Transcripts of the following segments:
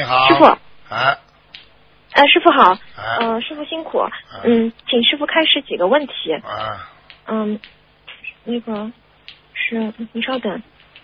好， 师傅。 啊。 师傅好。 啊。 师傅辛苦。请师傅开示几个问题。 啊。 那个是您稍等。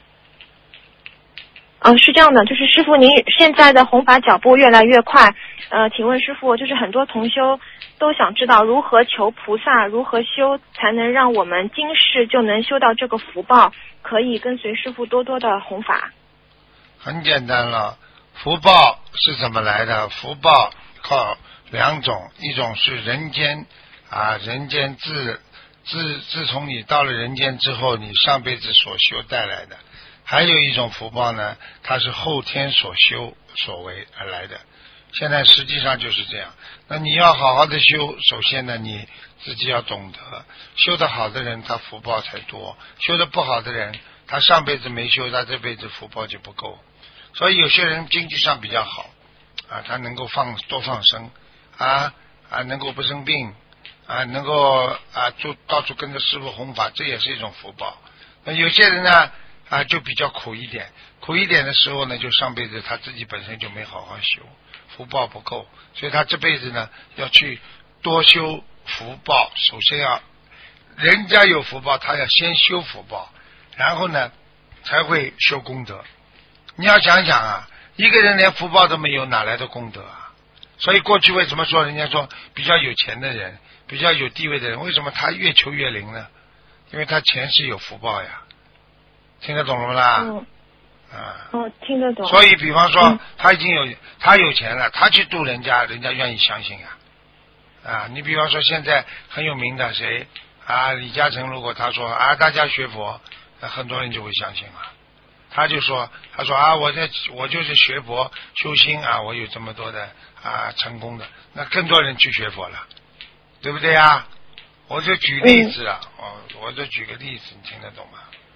是这样的，就是师傅您现在的弘法脚步越来越快，请问师傅，就是很多同修都想知道如何求菩萨，如何修才能让我们今世就能修到这个福报，可以跟随师傅多多的弘法。 很简单了，福报是怎么来的？福报靠两种，一种是人间人间自从你到了人间之后，你上辈子所修带来的。还有一种福报呢，它是后天所修所为而来的。现在实际上就是这样。那你要好好的修，首先呢，你自己要懂得，修得好的人他福报才多，修得不好的人他上辈子没修，他这辈子福报就不够。所以有些人经济上比较好他能够多放生能够不生病能够就到处跟着师父弘法，这也是一种福报。那有些人呢就比较苦一点的时候呢，就上辈子他自己本身就没好好修，福报不够，所以他这辈子呢要去多修福报。首先人家有福报，他要先修福报，然后呢才会修功德。你要想想一个人连福报都没有，哪来的功德所以过去为什么说人家说比较有钱的人，比较有地位的人，为什么他越求越灵呢？因为他前世有福报呀。听得懂了吗啦？ 听得懂。 所以比方说他有钱了，他去度人家，人家愿意相信你比方说现在很有名的谁李嘉诚，如果他说大家学佛，很多人就会相信他说我就是学佛修心我有这么多的成功的，那更多人去学佛了，对不对我就举例子了我就举个例子，你听得懂吗？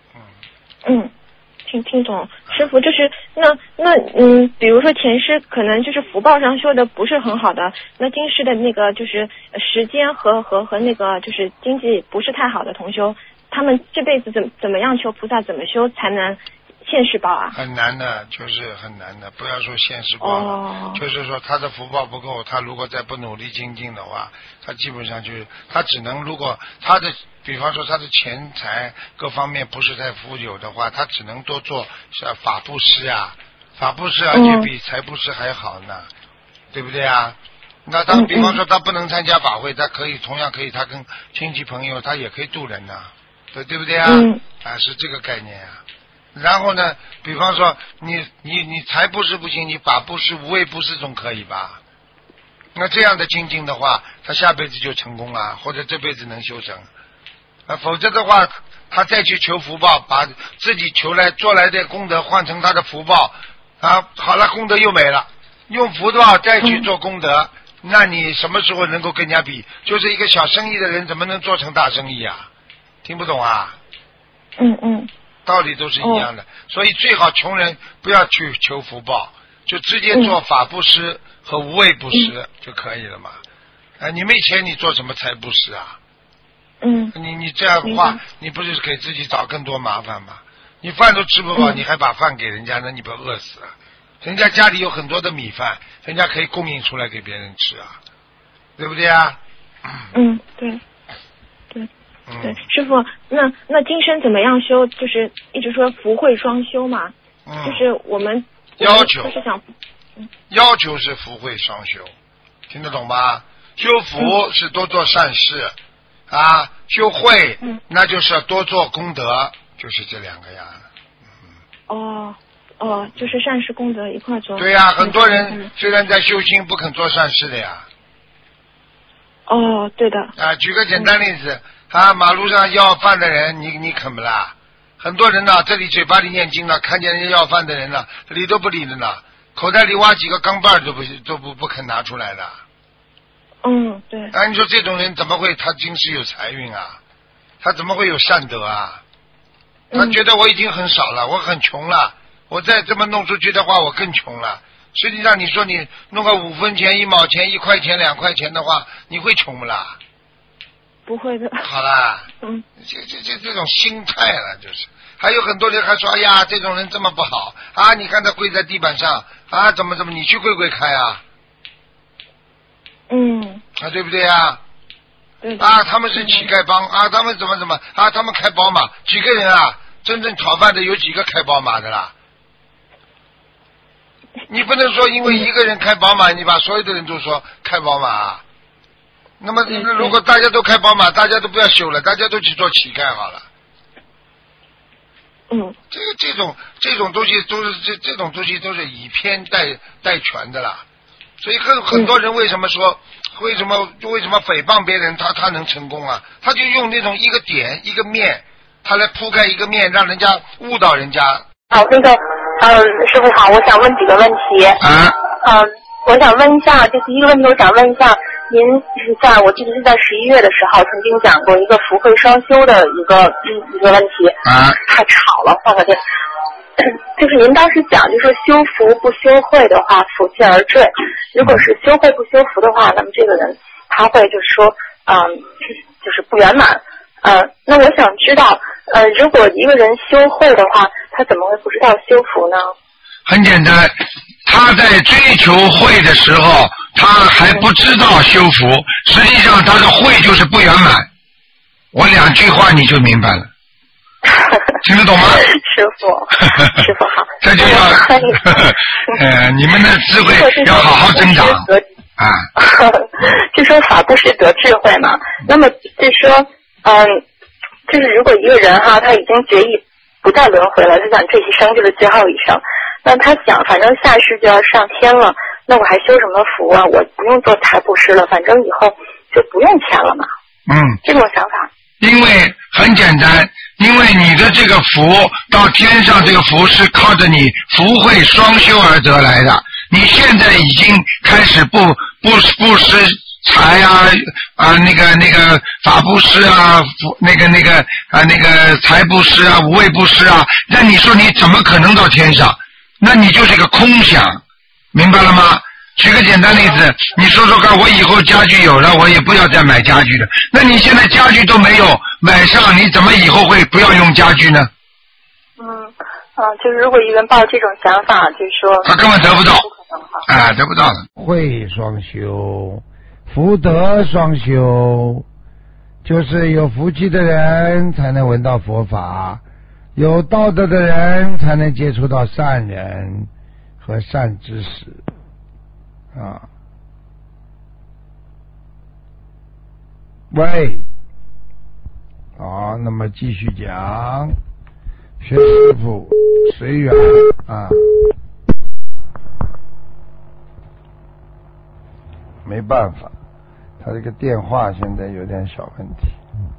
听懂。师傅，就是比如说前世可能就是福报上修的不是很好的，那今世的那个就是时间和那个就是经济不是太好的同修，他们这辈子怎么样求菩萨，怎么修才能现世报很难的，就是很难的。不要说现世报了，就是说他的福报不够，他如果再不努力精进的话，他基本上就是他只能，如果他的比方说他的钱财各方面不是太富有的话，他只能多做法布施法布施就比财布施还好呢，对不对那他比方说他不能参加法会，他同样可以他跟亲戚朋友他也可以度人对不对是这个概念然后呢，比方说你财布施不行，你法布施无畏布施总可以吧？那这样的精进的话，他下辈子就成功或者这辈子能修成否则的话他再去求福报，把自己做来的功德换成他的福报好了，功德又没了，用福报再去做功德那你什么时候能够跟人家比？就是一个小生意的人怎么能做成大生意听不懂道理都是一样的所以最好穷人不要去求福报，就直接做法布施和无畏布施就可以了嘛你没钱你做什么财布施你这样的话你不是给自己找更多麻烦吗？你饭都吃不饱你还把饭给人家，那你不饿死人家家里有很多的米饭，人家可以供应出来给别人吃对不对对师傅，那今生怎么样修？就是一直说福慧双修嘛就是我们要求就是想要求是福慧双修，听得懂吗？修福是多做善事修慧那就是多做功德，就是这两个就是善事功德一块做。 对很多人虽然在修心不肯做善事的对的举个简单例子马路上要饭的人你肯不啦？很多人这里嘴巴里念经了，看见人家要饭的人了理都不理的呢，口袋里挖几个钢镚都不肯拿出来的对你说这种人怎么会他今世有财运他怎么会有善德他觉得我已经很少了，我很穷了，我再这么弄出去的话我更穷了。实际上你说你弄个5分钱1毛钱1块钱2块钱的话，你会穷不啦？ 不会的。 好啦，这种心态了，就是。还有很多人还说，哎呀，这种人这么不好啊！你看他跪在地板上啊，怎么，你去跪跪看啊？啊，对不对啊？ 对。 啊，他们是乞丐帮啊，他们怎么啊？他们开宝马，几个人啊？真正讨饭的有几个开宝马的啦？你不能说因为一个人开宝马，你把所有的人都说开宝马。那么如果大家都开宝马，大家都不要修了，大家都去做乞丐好了。这种东西都是这种东西都是以偏代全的啦。所以很多人为什么说为什么诽谤别人他能成功啊？他就用那种一个点一个面，他来铺开一个面，让人家误导人家。 好，师傅好，我想问几个问题。我想问一下，这第一个问题，我想问一下，您是我记得是在11月的时候曾经讲过一个福慧双修的一个问题。太吵了，换个地。就是您当时讲，就说修福不修慧的话，福气而坠；如果是修慧不修福的话，那么这个人他会就是说，就是不圆满。那我想知道，如果一个人修慧的话，他怎么会不知道修福呢？ 很简单，他在追求慧的时候，他还不知道修福，实际上他的慧就是不圆满。我2句话你就明白了。听得懂吗？ 师傅好。 这就要你们的智慧要好好增长啊。 就说法不是得智慧嘛，那么就说就是如果一个人哈，他已经决意不再轮回了，他想这一生就是最后一生，那他想反正下世就要上天了，那我还修什么福啊？我不用做财布施了，反正以后就不用钱了嘛。这种想法。 因为很简单，因为你的这个福到天上，这个福是靠着你福慧双修而得来的。你现在已经开始布施财那个法布施啊，那个财布施啊，无畏布施啊，那你说你怎么可能到天上？那你就是个空想，明白了吗？举个简单例子，你说说看，我以后家具有了，我也不要再买家具了。那你现在家具都没有买上，你怎么以后会不要用家具呢？ 就是如果一个人抱这种想法，就是说他根本得不到，得不到的。慧双修，福德双修，就是有福气的人才能闻到佛法，有道德的人才能接触到善人和善知识。喂，好，那么继续讲，学师傅随缘没办法，他这个电话现在有点小问题，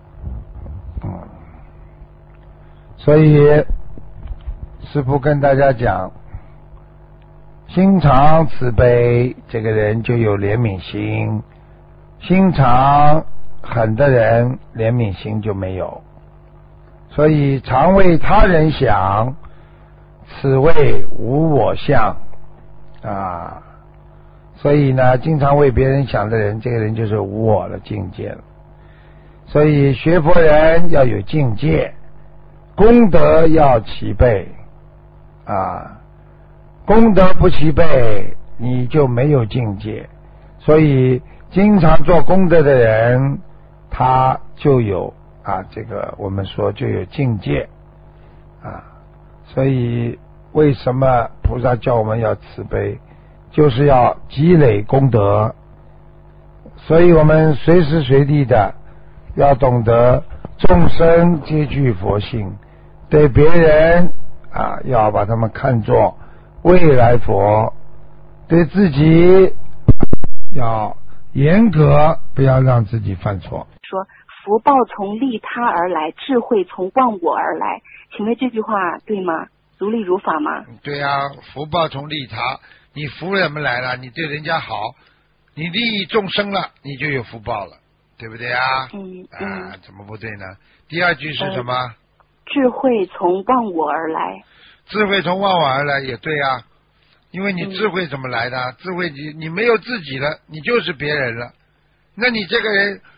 所以师傅跟大家讲，心肠慈悲，这个人就有怜悯心；心肠狠的人，怜悯心就没有。所以常为他人想，此谓无我相所以呢，经常为别人想的人，这个人就是无我的境界了。所以学佛人要有境界，功德要齐备功德不齐备，你就没有境界。所以经常做功德的人，他就有这个我们说就有境界所以为什么菩萨叫我们要慈悲，就是要积累功德。所以我们随时随地的要懂得众生皆具佛性，对别人要把他们看作未来佛，对自己要严格，不要让自己犯错。 说福报从利他而来，智慧从忘我而来，请问这句话对吗？如理如法吗？ 对啊，福报从利他，你福人们来了，你对人家好，你利益众生了，你就有福报了，对不对啊？怎么不对呢？第二句是什么？ 智慧从忘我而来。 智慧从忘我而来也对啊，因为你智慧怎么来的？智慧你没有自己了，你就是别人了。那你这个人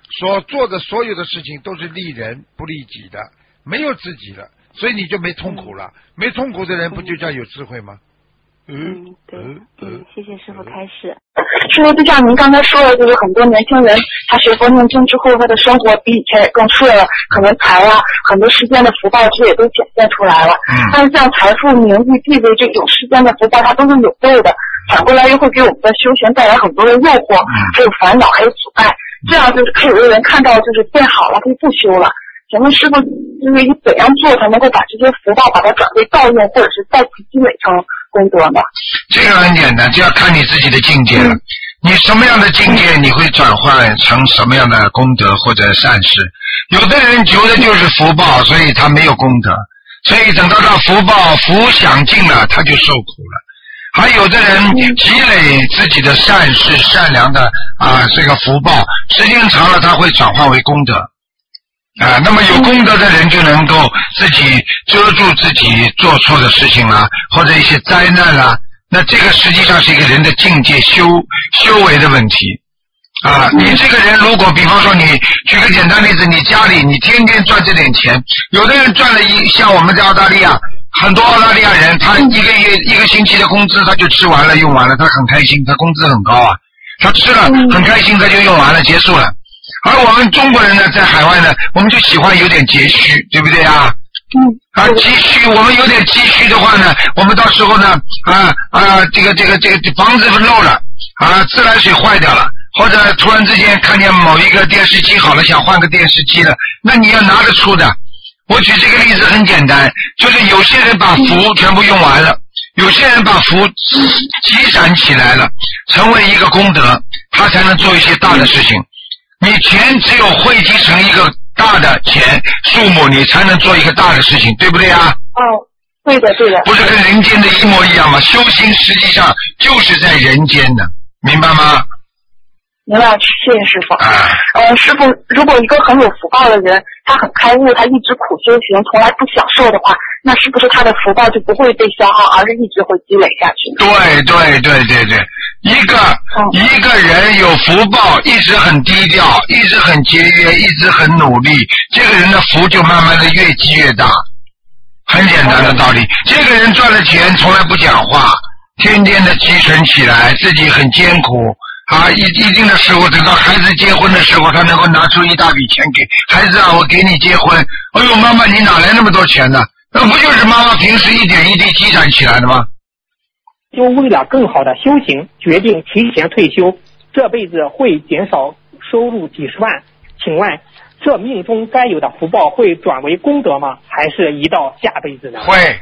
所做的所有的事情都是利人不利己的，没有自己了，所以你就没痛苦了。没痛苦的人不就叫有智慧吗？ 对，谢谢师傅开示。 师傅，就像您刚才说的，就是很多年轻人他学佛念经之后，他的生活比以前也更顺了，可能财啊，很多世间的福报这也都显现出来了。但是像财富、名誉、地位这种世间的福报，它都是有漏的，反过来又会给我们的修行带来很多的诱惑，还有烦恼，还有阻碍。这样就是还有的人看到就是变好了，可以不修了。请问师傅，就是怎样做才能够把这些福报把它转为道用，或者是再次积累成功德呢？ 这个很简单，就要看你自己的境界了。你什么样的境界，你会转换成什么样的功德或者善事。有的人求的就是福报，所以他没有功德，所以等到他福享尽了，他就受苦了。还有的人积累自己的善事、善良的这个福报，时间长了，他会转化为功德。那么有功德的人就能够自己遮住自己做错的事情啦，或者一些灾难啦。那这个实际上是一个人的境界修为的问题。你这个人如果比方说你举个简单例子，你家里你天天赚这点钱，有的人赚了像我们在澳大利亚，很多澳大利亚人他一个星期的工资他就吃完了用完了，他很开心，他工资很高啊，他吃了很开心，他就用完了结束了。而我们中国人呢，在海外呢，我们就喜欢有点积蓄，对不对啊？积蓄，我们有点积蓄的话呢，我们到时候呢，这个房子漏了，自来水坏掉了，或者突然之间看见某一个电视机好了，想换个电视机了，那你要拿得出的。我举这个例子很简单，就是有些人把福全部用完了，有些人把福积攒起来了，成为一个功德，他才能做一些大的事情。你钱只有汇集成一个大的钱数目，你才能做一个大的事情，对不对啊？ 对的。 不是跟人间的一模一样吗？修行实际上就是在人间的，明白吗？ 明白，谢谢师傅。师傅，如果一个很有福报的人，他很开悟，他一直苦修行，从来不享受的话，那是不是他的福报就不会被消耗，而是一直会积累下去？ 对，一个人有福报，一直很低调，一直很节约，一直很努力，这个人的福就慢慢的越积越大。很简单的道理，这个人赚了钱从来不讲话，天天的积存起来，自己很艰苦。一定的时候，等到孩子结婚的时候，他能够拿出一大笔钱给孩子我给你结婚。哎呦，妈妈，你哪来那么多钱呢？那不就是妈妈平时一点一滴积攒起来的吗？ 就为了更好的修行，决定提前退休，这辈子会减少收入几十万。请问，这命中该有的福报会转为功德吗？还是移到下辈子呢？ 会。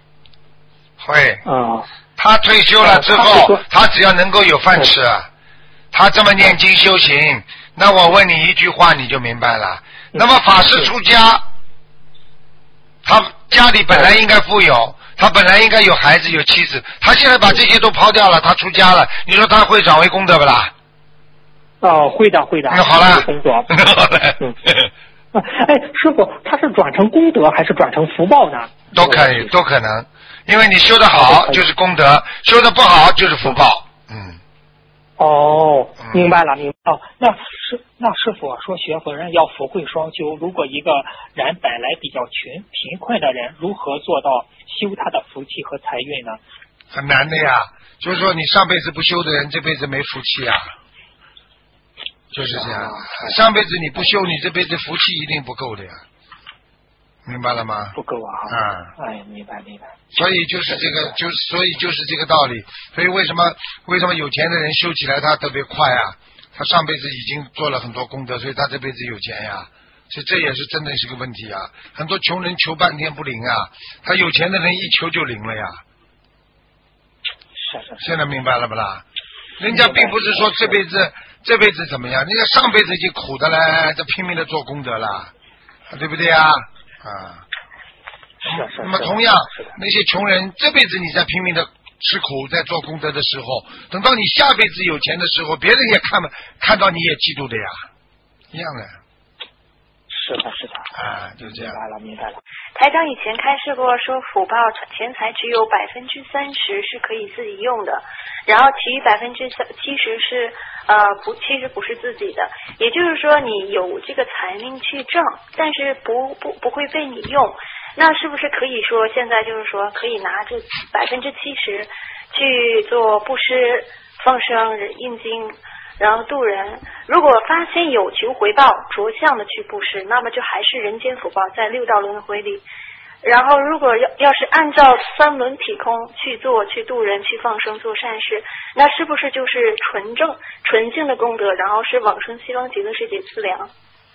他退休了之后，他只要能够有饭吃。他这么念经修行，那我问你一句话你就明白了。那么法师出家，他家里本来应该富有，他本来应该有孩子有妻子，他现在把这些都抛掉了，他出家了，你说他会转为功德不啦？ 会的。 那好了， 功德。师傅，他是转成功德还是转成福报呢？ 都可能，因为你修得好就是功德，修得不好就是福报。 明白了。那师傅说学佛人要福慧双修，如果一个人本来比较贫困的人，如何做到修他的福气和财运呢？ 很难的呀，就是说你上辈子不修的人，这辈子没福气啊，就是这样。上辈子你不修，你这辈子福气一定不够的呀，明白了吗？ 不够啊！明白。所以就是这个，就是这个道理。所以为什么有钱的人修起来他特别快啊？他上辈子已经做了很多功德，所以他这辈子有钱呀。所以这也是真的是个问题啊！很多穷人求半天不灵啊，他有钱的人一求就灵了呀。是。现在明白了不啦？人家并不是说这辈子怎么样，人家上辈子已经苦的了，这拼命的做功德了，对不对呀？那么同样，那些穷人这辈子你在拼命的吃苦，在做功德的时候，等到你下辈子有钱的时候，别人也看到你也嫉妒的呀，一样的。 就这样。 明白了。台长以前开示过说，福报钱财只有30%是可以自己用的，然后其余70%是其实不是自己的。也就是说，你有这个财命去挣，但是不会被你用。那是不是可以说，现在就是说可以拿这70%去做布施、放生、印经，然后度人？如果发现有求回报着相的去布施，那么就还是人间福报在6道轮回里。然后如果要是按照3轮体空去做，去度人、去放生、做善事，那是不是就是纯净的功德，然后是往生西方极乐世界资粮？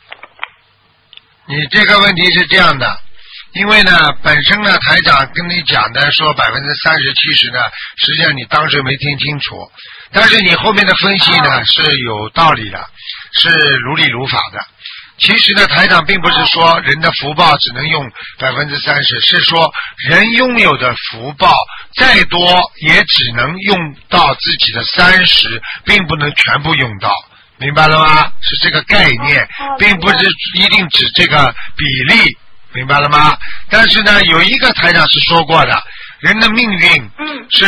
你这个问题是这样的，因为呢，本身呢，台长跟你讲的说30%、70%呢，实际上你当时没听清楚，但是你后面的分析呢是有道理的，是如理如法的。其实呢，台长并不是说人的福报只能用30%，是说人拥有的福报再多也只能用到自己的30%，并不能全部用到。明白了吗？是这个概念，并不是一定指这个比例，明白了吗？但是呢，有一个台长是说过的，人的命运是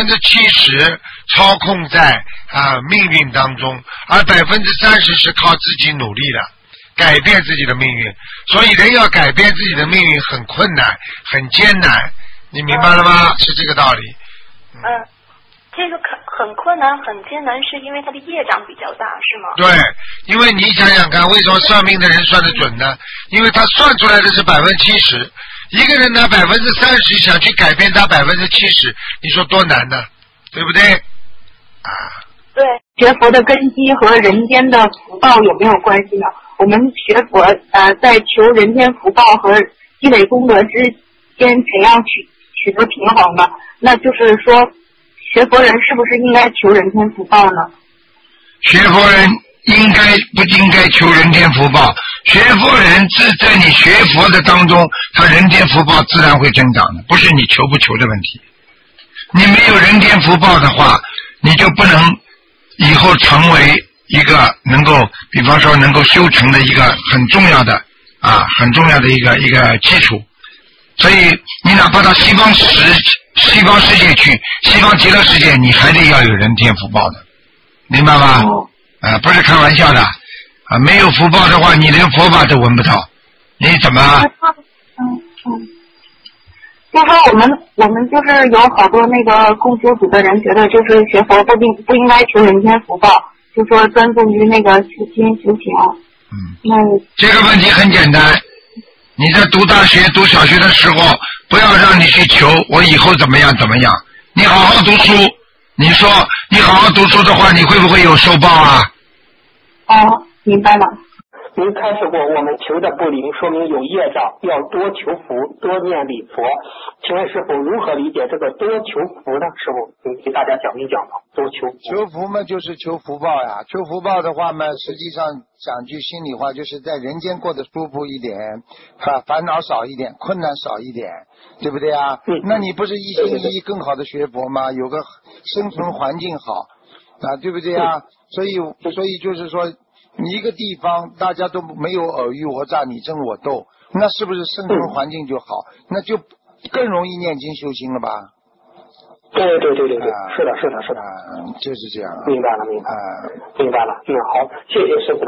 70%操控在命运当中，而30%是靠自己努力的，改变自己的命运。所以人要改变自己的命运很困难，很艰难，你明白了吗？是这个道理。 这个很困难很艰难，是因为他的业障比较大，是吗？ 对，因为你想想看，为什么算命的人算得准呢？因为他算出来的是70%，一个人拿30%想去改变他70%，你说多难呢？对不对？ 对，学佛的根基和人间的福报有没有关系呢？我们学佛在求人间福报和积累功德之间怎样取得平衡呢？那就是说，学佛人是不是应该求人间福报呢？ 学佛人不应该求人间福报？学佛人是在你学佛的当中，他人间福报自然会增长的，不是你求不求的问题。你没有人间福报的话，你就不能以后成为一个能够，比方说能够修成的一个很重要的一个基础。所以你哪怕到西方世界去，西方极乐世界，你还得要有人间福报的，明白吗？不是开玩笑的没有福报的话，你连佛法都闻不到，你怎么？ 就说我们就是有好多那个共修组的人觉得，就是学佛不应该求人间福报，就说专注于那个修心修行。 这个问题很简单。你在读大学、读小学的时候，不要让你去求我以后怎么样怎么样。你好好读书，你说你好好读书的话，你会不会有受报啊？ 明白了。 您开示过，我们求的不灵，说明有业障，要多求福，多念礼佛。请问师父如何理解这个多求福呢？师父，请给大家讲一讲吧。多求福。 求福嘛，就是求福报呀。求福报的话嘛，实际上讲句心里话，就是在人间过得舒服一点，烦恼少一点，困难少一点，对不对啊？那你不是一心一意更好的学佛吗？有个生存环境好对不对啊？所以就是说，你一个地方大家都没有尔虞我诈、你争我斗，那是不是生存环境就好？那就更容易念经修心了吧？ 对，是的， 就是这样。 明白了。好，谢谢师父的